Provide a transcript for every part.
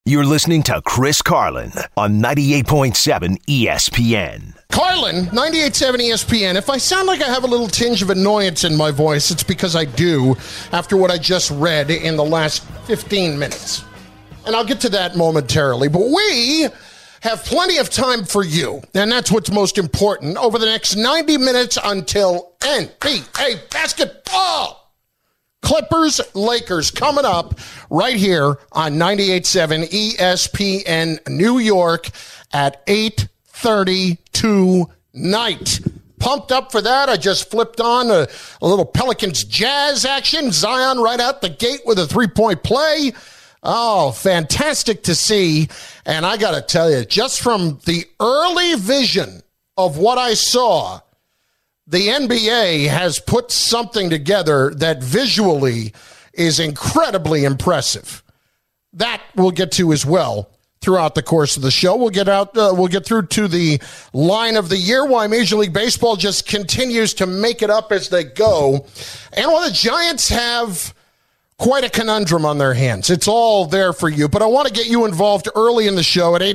You're listening to Chris Carlin on 98.7 ESPN. Carlin, 98.7 ESPN. If I sound like I have a little tinge of annoyance in my voice, it's because I do after what I just read in the last 15 minutes. And I'll get to that momentarily. But we have plenty of time for you, and that's what's most important, over the next 90 minutes until NBA basketball. Clippers, Lakers coming up right here on 98.7 ESPN New York at 8:30 tonight. Pumped up for that. I just flipped on a little Pelicans Jazz action. Zion right out the gate with a three-point play. Oh, fantastic to see. And I got to tell you, just from the early vision of what I saw, the NBA has put something together that visually is incredibly impressive. That we'll get to as well throughout the course of the show. We'll get through to the line of the year, why Major League Baseball just continues to make it up as they go. And while the Giants have quite a conundrum on their hands, it's all there for you. But I want to get you involved early in the show at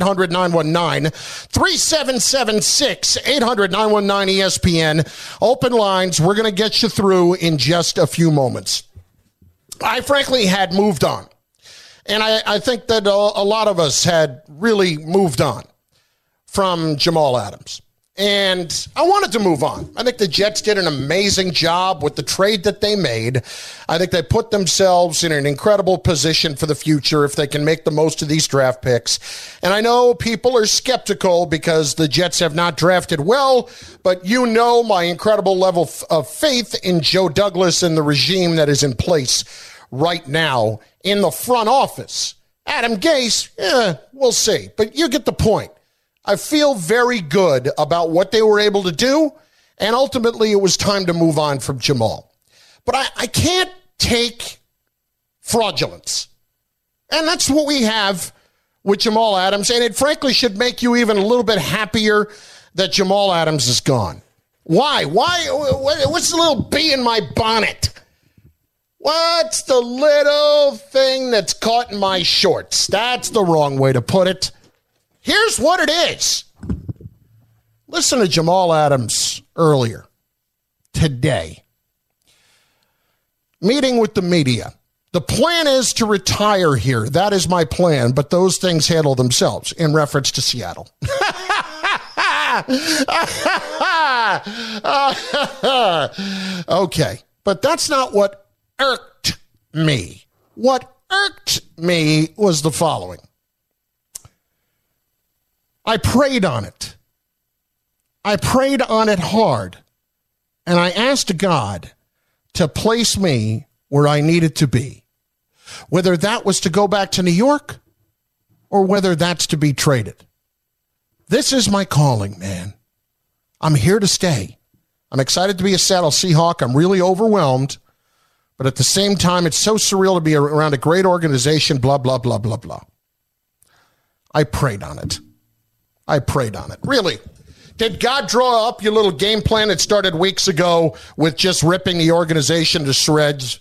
800-919-3776, 800-919-ESPN. Open lines. We're going to get you through in just a few moments. I frankly had moved on. And I think that a lot of us had really moved on from Jamal Adams. And I wanted to move on. I think the Jets did an amazing job with the trade that they made. I think they put themselves in an incredible position for the future if they can make the most of these draft picks. And I know people are skeptical because the Jets have not drafted well, but you know my incredible level of faith in Joe Douglas and the regime that is in place right now in the front office. Adam Gase, we'll see. But you get the point. I feel very good about what they were able to do, and ultimately it was time to move on from Jamal. But I can't take fraudulence. And that's what we have with Jamal Adams, and it frankly should make you even a little bit happier that Jamal Adams is gone. Why? What's the little bee in my bonnet? What's the little thing that's caught in my shorts? That's the wrong way to put it. Here's what it is. Listen to Jamal Adams earlier today. Meeting with the media. The plan is to retire here. That is my plan, but those things handle themselves in reference to Seattle. Okay, but that's not what irked me. What irked me was the following. I prayed on it. I prayed on it hard. And I asked God to place me where I needed to be. Whether that was to go back to New York or whether that's to be traded. This is my calling, man. I'm here to stay. I'm excited to be a Seattle Seahawk. I'm really overwhelmed. But at the same time, it's so surreal to be around a great organization, blah, blah, blah, blah, blah. I prayed on it. I prayed on it. Really. Did God draw up your little game plan that started weeks ago with just ripping the organization to shreds?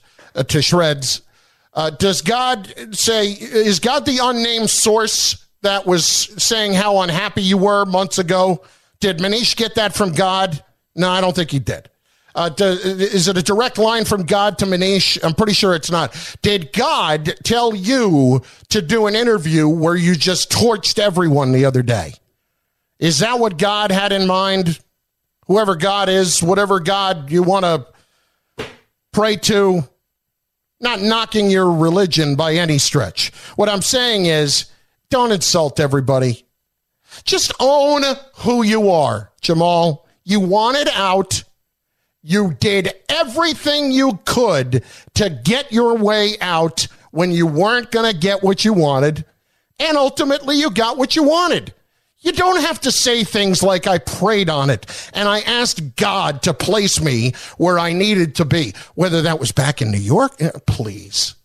Does God say, is God the unnamed source that was saying how unhappy you were months ago? Did Manish get that from God? No, I don't think he did. Is it a direct line from God to Manish? I'm pretty sure it's not. Did God tell you to do an interview where you just torched everyone the other day? Is that what God had in mind? Whoever God is, whatever God you want to pray to, not knocking your religion by any stretch. What I'm saying is, don't insult everybody. Just own who you are, Jamal. You wanted out. You did everything you could to get your way out when you weren't going to get what you wanted. And ultimately, you got what you wanted. You don't have to say things like I prayed on it and I asked God to place me where I needed to be, whether that was back in New York. Please.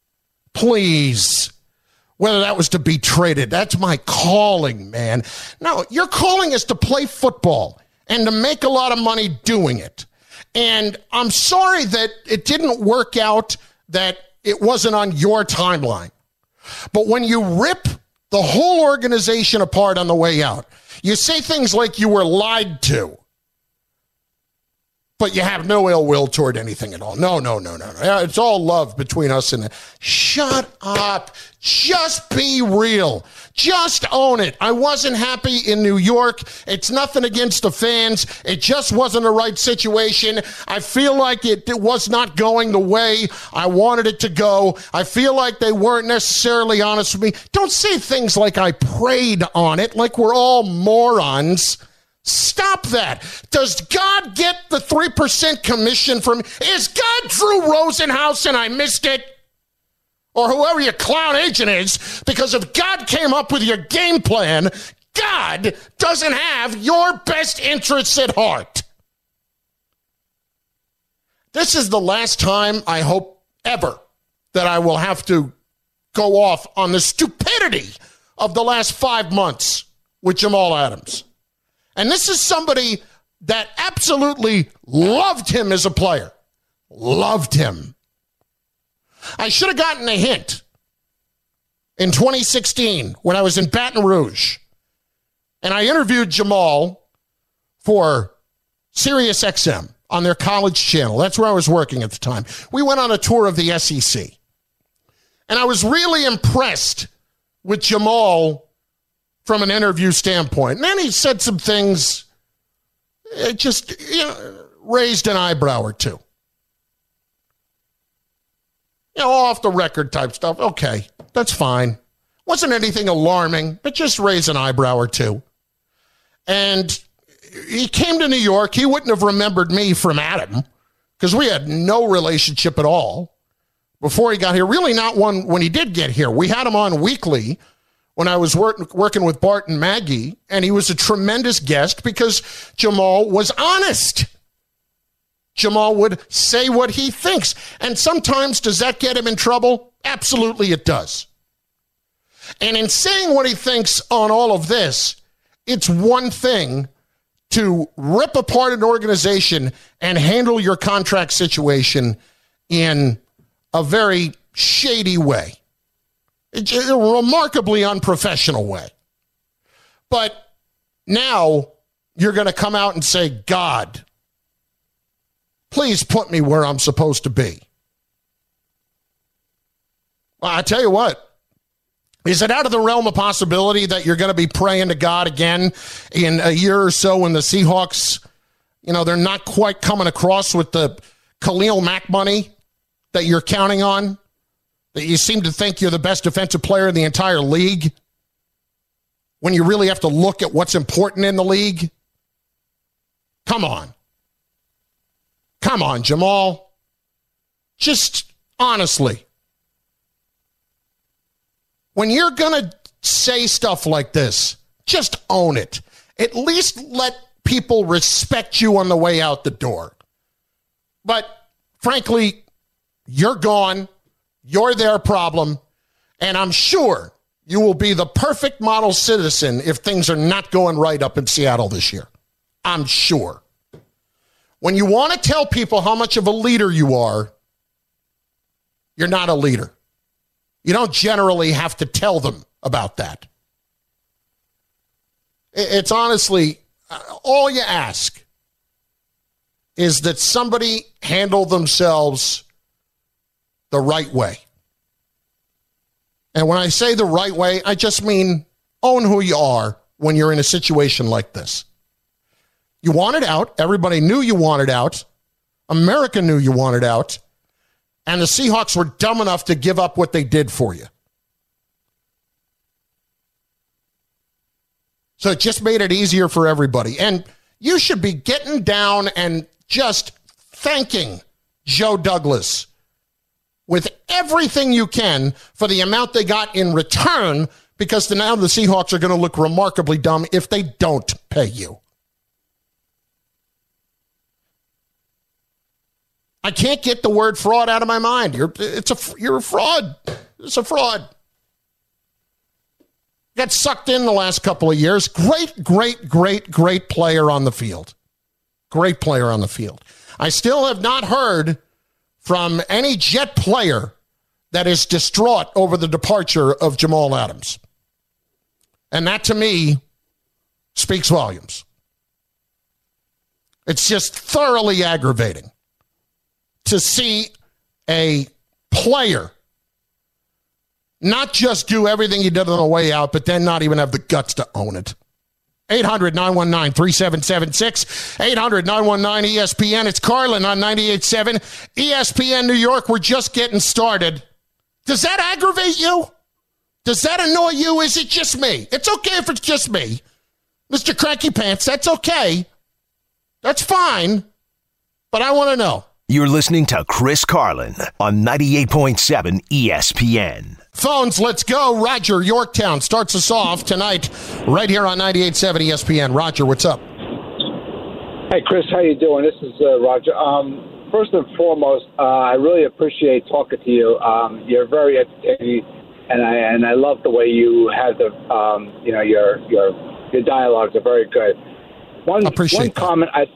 Whether that was to be traded. That's my calling, man. No, your calling is to play football and to make a lot of money doing it. And I'm sorry that it didn't work out, that it wasn't on your timeline. But when you rip the whole organization apart on the way out. You say things like you were lied to, but you have no ill will toward anything at all. No. It's all love between us and shut up. Just be real. Just own it. I wasn't happy in New York. It's nothing against the fans. It just wasn't the right situation. I feel like it was not going the way I wanted it to go. I feel like they weren't necessarily honest with me. Don't say things like I preyed on it, like we're all morons. Stop that. Does God get the 3% commission from me? Is God Drew Rosenhaus and I missed it? Or whoever your clown agent is, because if God came up with your game plan, God doesn't have your best interests at heart. This is the last time, I hope, ever, that I will have to go off on the stupidity of the last 5 months with Jamal Adams. And this is somebody that absolutely loved him as a player. Loved him. I should have gotten a hint in 2016 when I was in Baton Rouge. And I interviewed Jamal for Sirius XM on their college channel. That's where I was working at the time. We went on a tour of the SEC. And I was really impressed with Jamal from an interview standpoint. And then he said some things, it just raised an eyebrow or two. Off the record type stuff. Okay, that's fine. Wasn't anything alarming, but just raised an eyebrow or two. And he came to New York. He wouldn't have remembered me from Adam because we had no relationship at all before he got here. Really not one when he did get here. We had him on weekly when I was working with Bart and Maggie, and he was a tremendous guest because Jamal was honest. Jamal would say what he thinks. And sometimes, does that get him in trouble? Absolutely it does. And in saying what he thinks on all of this, it's one thing to rip apart an organization and handle your contract situation in a very shady way. It's a remarkably unprofessional way. But now you're going to come out and say, God, please put me where I'm supposed to be. Well, I tell you what, is it out of the realm of possibility that you're going to be praying to God again in a year or so when the Seahawks, they're not quite coming across with the Khalil Mack money that you're counting on? That you seem to think you're the best defensive player in the entire league when you really have to look at what's important in the league? Come on. Come on, Jamal. Just honestly. When you're going to say stuff like this, just own it. At least let people respect you on the way out the door. But frankly, you're gone. You're their problem. And I'm sure you will be the perfect model citizen if things are not going right up in Seattle this year. I'm sure. When you want to tell people how much of a leader you are, you're not a leader. You don't generally have to tell them about that. It's honestly, all you ask is that somebody handle themselves the right way. And when I say the right way, I just mean own who you are when you're in a situation like this. You wanted out. Everybody knew you wanted out. America knew you wanted out. And the Seahawks were dumb enough to give up what they did for you. So it just made it easier for everybody. And you should be getting down and just thanking Joe Douglas with everything you can for the amount they got in return, because now the Seahawks are going to look remarkably dumb if they don't pay you. I can't get the word fraud out of my mind. You're a fraud. It's a fraud. Got sucked in the last couple of years. Great player on the field. Great player on the field. I still have not heard from any Jet player that is distraught over the departure of Jamal Adams. And that, to me, speaks volumes. It's just thoroughly aggravating to see a player not just do everything he did on the way out, but then not even have the guts to own it. 800-919-3776, 800-919-ESPN. It's Carlin on 98.7 ESPN New York. We're just getting started. Does that aggravate you? Does that annoy you? Is it just me? It's okay if it's just me. Mr. Cranky Pants, that's okay. That's fine. But I want to know. You're listening to Chris Carlin on 98.7 ESPN. Phones, let's go. Roger, Yorktown starts us off tonight right here on 98.7 ESPN. Roger, what's up? Hey, Chris, how you doing? This is Roger. First and foremost, I really appreciate talking to you. You're very entertaining, and I love the way you have the, your dialogues are very good. One comment I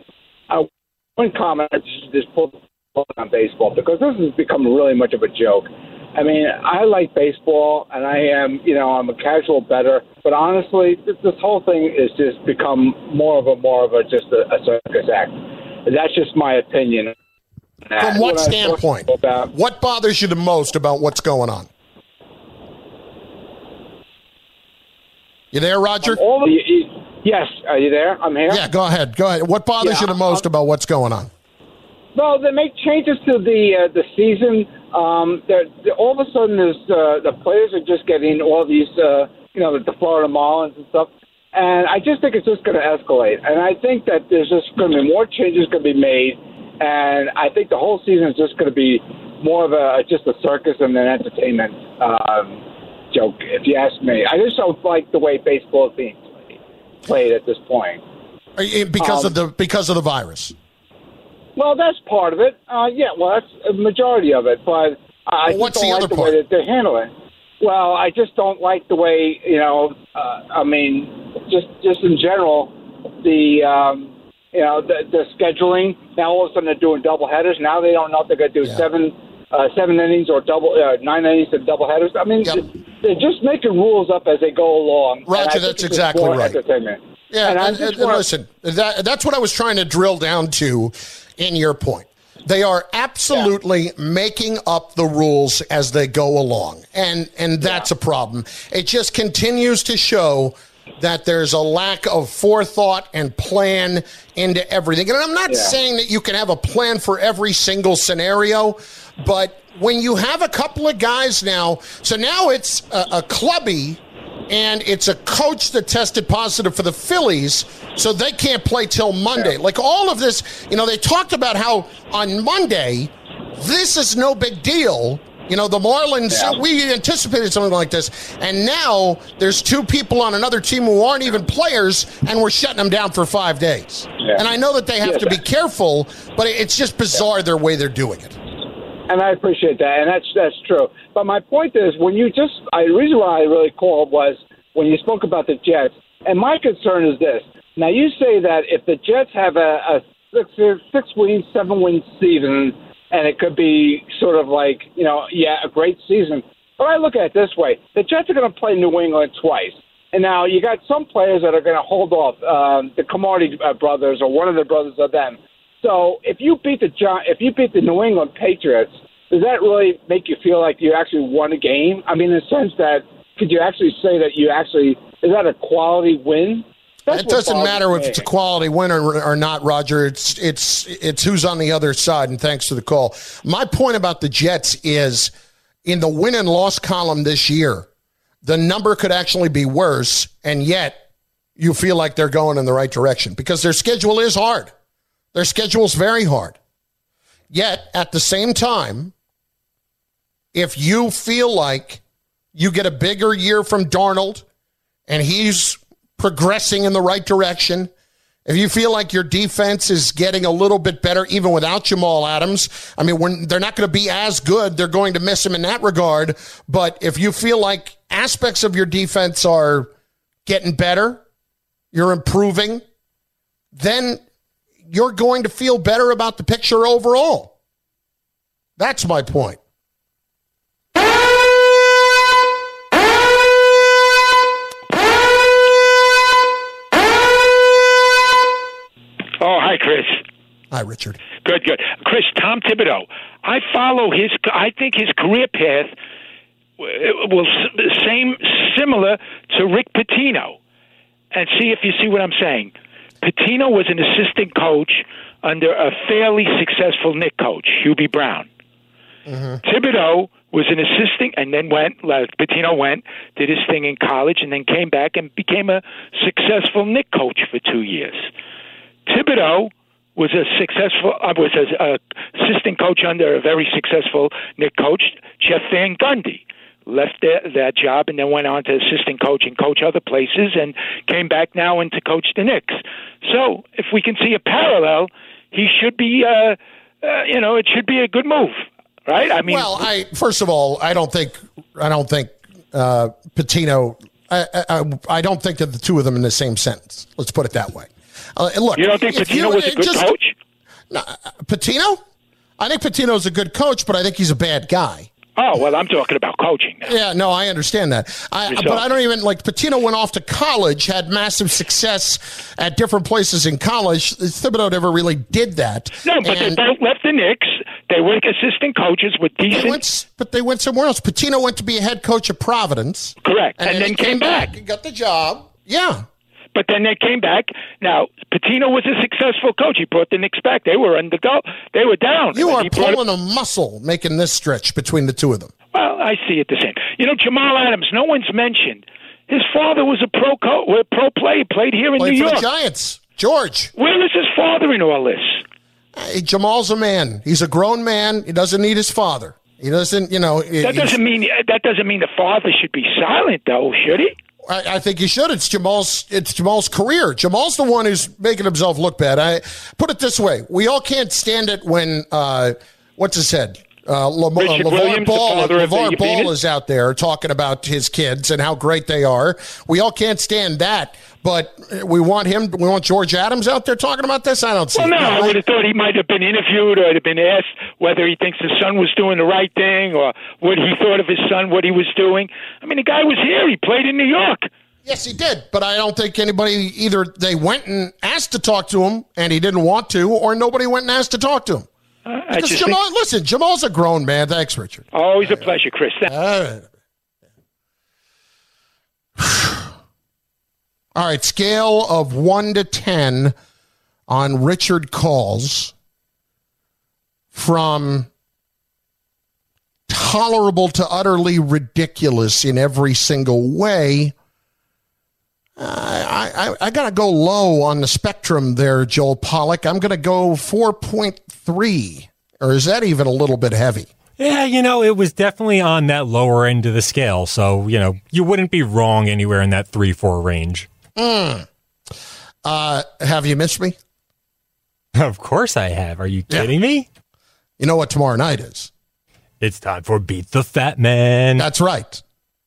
just pulled on baseball, because this has become really much of a joke. I mean, I like baseball, and I'm a casual bettor, but honestly, this whole thing has just become more of a just a circus act. That's just my opinion. From what standpoint? What bothers you the most about what's going on? You there, Roger? Yes. Are you there? I'm here. Yeah, go ahead. What bothers you the most about what's going on? Well, they make changes to the season. All of a sudden, the players are just getting all these, the Florida Marlins and stuff. And I just think it's just going to escalate. And I think that there's just going to be more changes going to be made. And I think the whole season is just going to be more of just a circus and an entertainment joke, if you ask me. I just don't like the way baseball is being played at this point. Because of the virus. Well, that's part of it. That's a majority of it. But I just don't like the way that they're handling it. Well, I just don't like the way, just in general, the scheduling. Now all of a sudden they're doing doubleheaders. Now they don't know if they're going to do 7 innings or 9 innings and doubleheaders. I mean, they're just making rules up as they go along. Roger, that's exactly right. Yeah, and listen, that's what I was trying to drill down to in your point. They are absolutely making up the rules as they go along, and that's a problem. It just continues to show that there's a lack of forethought and plan into everything. And I'm not saying that you can have a plan for every single scenario, but when you have a couple of guys now, so now it's a clubby, and it's a coach that tested positive for the Phillies, so they can't play till Monday. Yeah. Like all of this, they talked about how on Monday, this is no big deal. The Marlins, we anticipated something like this. And now there's two people on another team who aren't even players, and we're shutting them down for 5 days. Yeah. And I know that they have to be careful, but it's just bizarre their way they're doing it. And I appreciate that, and that's true. But my point is, the reason why I really called was when you spoke about the Jets, and my concern is this. Now, you say that if the Jets have a 6-win, 7-win season, and it could be sort of like, a great season. But I look at it this way. The Jets are going to play New England twice. And now you got some players that are going to hold off, the Camardi brothers or one of the brothers of them. So if you beat the New England Patriots, does that really make you feel like you actually won a game? I mean, in the sense that, could you actually say that is that a quality win? It doesn't matter if it's a quality win or not, Roger. It's who's on the other side, and thanks for the call. My point about the Jets is in the win and loss column this year, the number could actually be worse, and yet you feel like they're going in the right direction because their schedule is hard. Their schedule is very hard. Yet, at the same time, if you feel like you get a bigger year from Darnold and he's progressing in the right direction, if you feel like your defense is getting a little bit better even without Jamal Adams, I mean, they're not going to be as good. They're going to miss him in that regard. But if you feel like aspects of your defense are getting better, you're improving, then you're going to feel better about the picture overall. That's my point. Hi, Richard. Good. Chris, Tom Thibodeau. I think his career path will similar to Rick Pitino. And see if you see what I'm saying. Pitino was an assistant coach under a fairly successful Knick coach, Hubie Brown. Mm-hmm. Thibodeau was an assistant and then Pitino went, did his thing in college, and then came back and became a successful Knick coach for 2 years. Thibodeau was an assistant coach under a very successful Knick coach, Jeff Van Gundy. Left that job and then went on to assistant coach and coach other places and came back now and to coach the Knicks. So if we can see a parallel, he should be, it should be a good move, right? I mean, well, first of all, I don't think Pitino. I don't think that the two of them in the same sentence. Let's put it that way. Look, you don't think Pitino was a good coach? No, Pitino? I think Pitino's a good coach, but I think he's a bad guy. Oh, well, I'm talking about coaching now. Yeah, no, I understand that. But I don't even, Pitino went off to college, had massive success at different places in college. Thibodeau never really did that. No, but they both left the Knicks. They were assistant coaches with decent... But they went somewhere else. Pitino went to be a head coach at Providence. Correct. And then came back. He got the job. Yeah. But then they came back. Now, Pitino was a successful coach. He brought the Knicks back. They were They were down. You are pulling a muscle making this stretch between the two of them. Well, I see it the same. Jamal Adams, no one's mentioned. His father was a pro player. Played here in New York. For the Giants. George. Where is his father in all this? Hey, Jamal's a man. He's a grown man. He doesn't need his father. He doesn't, That doesn't mean the father should be silent, though, should he? I think he should. It's Jamal's career. Jamal's the one who's making himself look bad. I put it this way: we all can't stand it when what's his head? LeVar Ball is out there talking about his kids and how great they are. We all can't stand that, but we want George Adams out there talking about this. I don't see. Well, no, I would have thought he might have been interviewed or have been asked whether he thinks his son was doing the right thing or what he thought of his son, what he was doing. I mean, the guy was here. He played in New York. Yes, he did, but I don't think anybody either they went and asked to talk to him and he didn't want to, or nobody went and asked to talk to him. Listen, Jamal's a grown man. Thanks, Richard. Always a pleasure, Chris. All right, scale of 1 to 10 on Richard calls from tolerable to utterly ridiculous in every single way. I got to go low on the spectrum there, Joel Pollack. I'm going to go 4.3. Or is that even a little bit heavy? Yeah, it was definitely on that lower end of the scale. So, you wouldn't be wrong anywhere in that 3-4 range. Have you missed me? Of course I have. Are you kidding me? You know what tomorrow night is? It's time for Beat the Fat Man. That's right.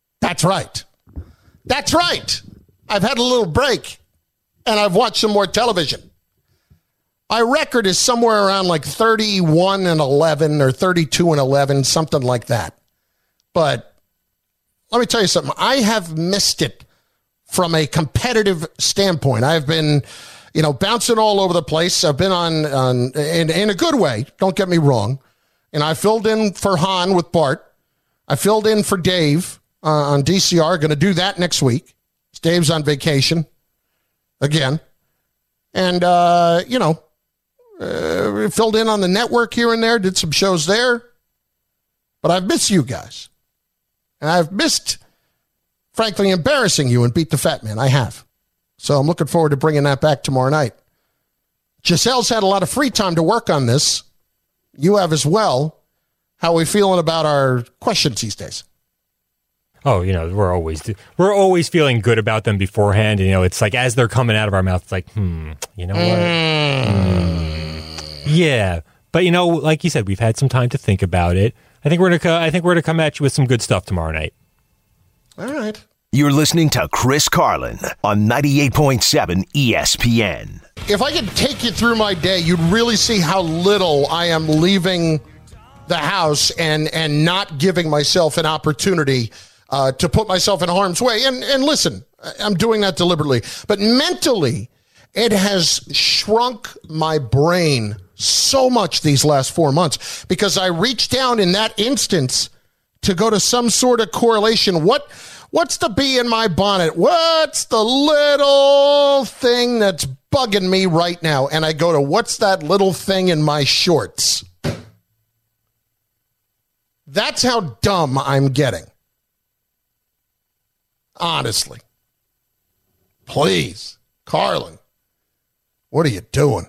I've had a little break, and I've watched some more television. My record is somewhere around 31-11 or 32-11, something like that. But let me tell you something. I have missed it from a competitive standpoint. I've been, bouncing all over the place. I've been on in a good way. Don't get me wrong. And I filled in for Han with Bart. I filled in for Dave on DCR. Going to do that next week. Dave's on vacation again. And, filled in on the network here and there, did some shows there. But I've missed you guys. And I've missed, frankly, embarrassing you and Beat the Fat Man. I have. So I'm looking forward to bringing that back tomorrow night. Giselle's had a lot of free time to work on this. You have as well. How are we feeling about our questions these days? Oh, we're always feeling good about them beforehand. And, it's like as they're coming out of our mouth, it's like, you know what? Yeah. But, like you said, we've had some time to think about it. I think we're gonna come at you with some good stuff tomorrow night. All right. You're listening to Chris Carlin on 98.7 ESPN. If I could take you through my day, you'd really see how little I am leaving the house and not giving myself an opportunity to put myself in harm's way. And listen, I'm doing that deliberately. But mentally, it has shrunk my brain so much these last 4 months because I reached down in that instance to go to some sort of correlation. What's the bee in my bonnet? What's the little thing that's bugging me right now? And I go to what's that little thing in my shorts? That's how dumb I'm getting. Honestly. Please, Carlin, what are you doing?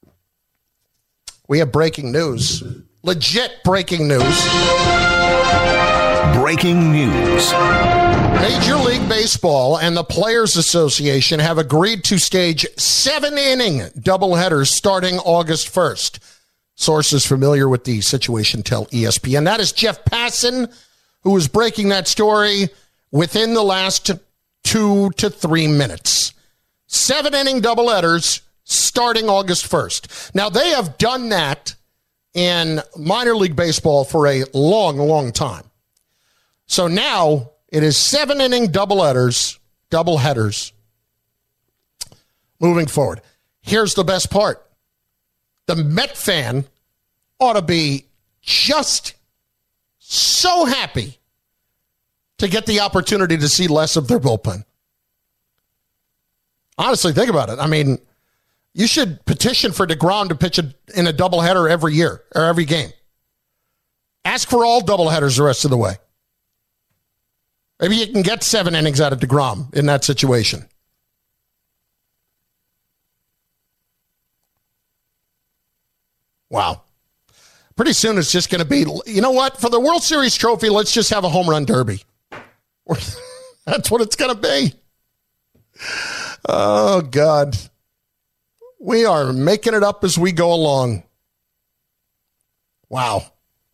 We have breaking news. Legit breaking news. Breaking news. Major League Baseball and the Players Association have agreed to stage 7-inning doubleheaders starting August 1st. Sources familiar with the situation tell ESPN. That is Jeff Passan, who was breaking that story within the last 2 to 3 minutes. 7-inning doubleheaders starting August 1st. Now, they have done that in minor league baseball for a long, long time. So now it is 7-inning doubleheaders moving forward. Here's the best part. The Met fan ought to be just so happy to get the opportunity to see less of their bullpen. Honestly, think about it. I mean, you should petition for DeGrom to pitch in a doubleheader every year or every game. Ask for all doubleheaders the rest of the way. Maybe you can get 7 innings out of DeGrom in that situation. Wow. Pretty soon it's just going to be, you know what? For the World Series trophy, let's just have a home run derby. That's what it's going to be. Oh, God. We are making it up as we go along. Wow.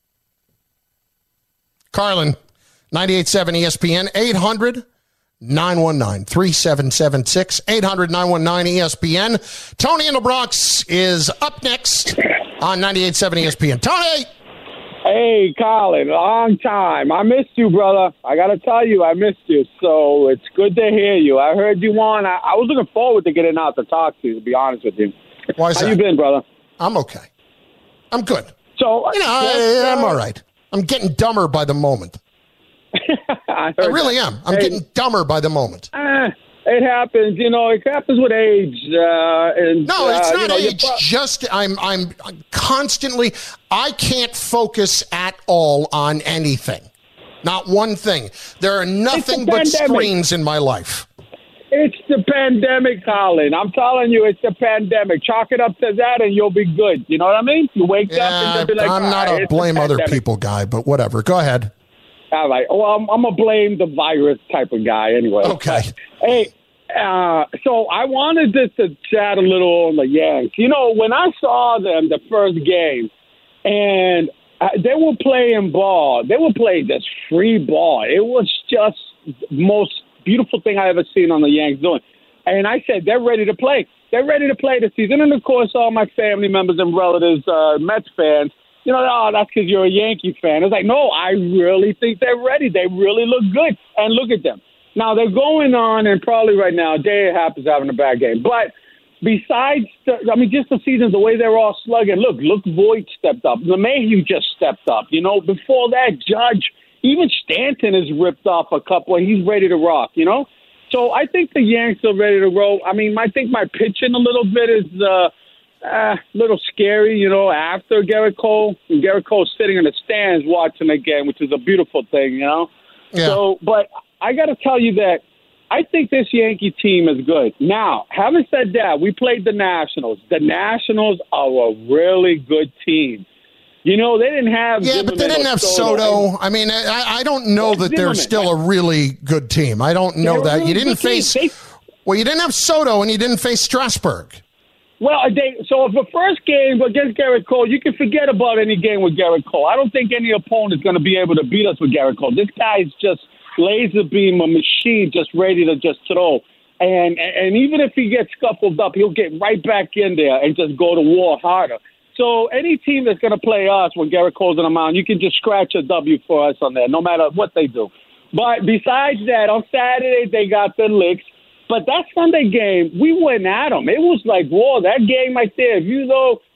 Carlin, 98.7 ESPN, 800-919-3776, 800-919-ESPN. Tony in the Bronx is up next on 98.7 ESPN. Tony! Hey, Colin, long time. I missed you, brother. I got to tell you, I missed you. So it's good to hear you. I heard you on. I was looking forward to getting out to talk to you, to be honest with you. Why is that? How you been, brother? I'm okay. I'm good. So I'm all right. I'm getting dumber by the moment. I really am. I'm getting dumber by the moment. It happens, it happens with age. No, it's not age. Just I'm constantly. I can't focus at all on anything. Not one thing. There are nothing but screens in my life. It's the pandemic, Colin. I'm telling you, it's the pandemic. Chalk it up to that, and you'll be good. You know what I mean? You wake up and you'll be like, I'm not a blame other people guy, but whatever. Go ahead. All right. Well, I'm a blame the virus type of guy anyway. Okay. Hey, so I wanted just to chat a little on the Yanks. When I saw them the first game, and they were playing ball. They were playing this free ball. It was just the most beautiful thing I ever seen on the Yanks doing. And I said, they're ready to play. They're ready to play this season. And, of course, all my family members and relatives, Mets fans, that's because you're a Yankee fan. It's like, no, I really think they're ready. They really look good. And look at them. Now, they're going on, and probably right now, Day Happ is having a bad game. But besides, just the season, the way they're all slugging, look, Voit stepped up. LeMahieu just stepped up. Before that, Judge, even Stanton has ripped off a couple, and he's ready to rock, So I think the Yanks are ready to roll. I think my pitching a little bit is a little scary, after Garrett Cole. And Garrett Cole's sitting in the stands watching the game, which is a beautiful thing, Yeah. So, but I got to tell you that I think this Yankee team is good. Now, having said that, we played the Nationals. The Nationals are a really good team. They didn't have Zimmerman, but they didn't have Soto. I don't know that they're still a really good team. I don't know that. You didn't face you didn't have Soto and you didn't face Strasburg. Well, so if the first game against Garrett Cole, you can forget about any game with Garrett Cole. I don't think any opponent is going to be able to beat us with Garrett Cole. This guy's just laser beam, a machine, just ready to just throw. And even if he gets scuffled up, he'll get right back in there and just go to war harder. So any team that's going to play us when Garrett Cole's on the mound, you can just scratch a W for us on there, no matter what they do. But besides that, on Saturday, they got the licks. But that Sunday game, we went at them. It was like, whoa, that game right there.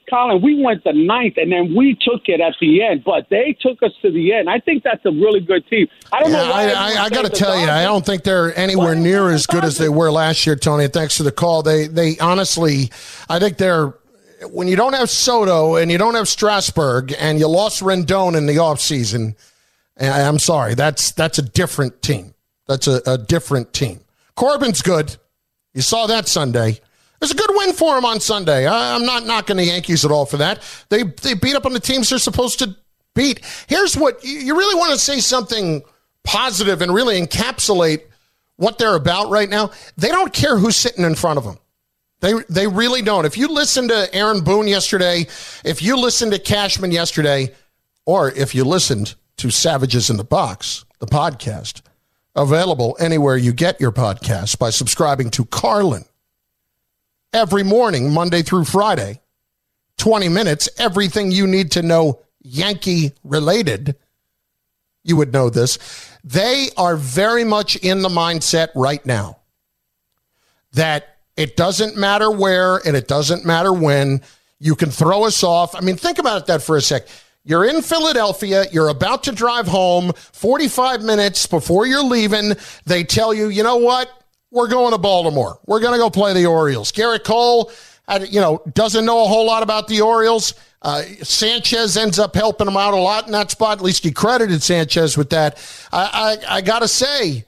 Colin, we went the ninth, and then we took it at the end, but they took us to the end. I think that's a really good team. I don't know why. I got to tell you, I don't think they're anywhere near as good as they were last year, Tony. Thanks for the call. They honestly, I think they're, when you don't have Soto and you don't have Strasburg and you lost Rendon in the offseason, I'm sorry, that's a different team. That's a different team. Corbin's good. You saw that Sunday. It was a good win for him on Sunday. I'm not knocking the Yankees at all for that. They beat up on the teams they're supposed to beat. Here's what you really want to say, something positive and really encapsulate what they're about right now. They don't care who's sitting in front of them. They really don't. If you listen to Aaron Boone yesterday, if you listened to Cashman yesterday, or if you listened to Savages in the Box, the podcast, available anywhere you get your podcasts by subscribing to Carlin. Every morning, Monday through Friday, 20 minutes, everything you need to know Yankee-related, you would know this. They are very much in the mindset right now that it doesn't matter where and it doesn't matter when. You can throw us off. I mean, think about that for a sec. You're in Philadelphia. You're about to drive home. 45 minutes before you're leaving, they tell you, you know what? We're going to Baltimore. We're going to go play the Orioles. Garrett Cole, doesn't know a whole lot about the Orioles. Sanchez ends up helping him out a lot in that spot. At least he credited Sanchez with that. I got to say,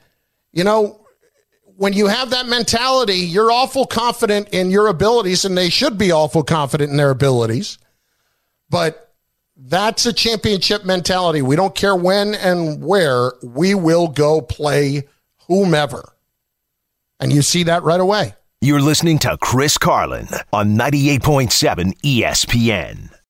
when you have that mentality, you're awful confident in your abilities, and they should be awful confident in their abilities. But that's a championship mentality. We don't care when and where. We will go play whomever. And you see that right away. You're listening to Chris Carlin on 98.7 ESPN.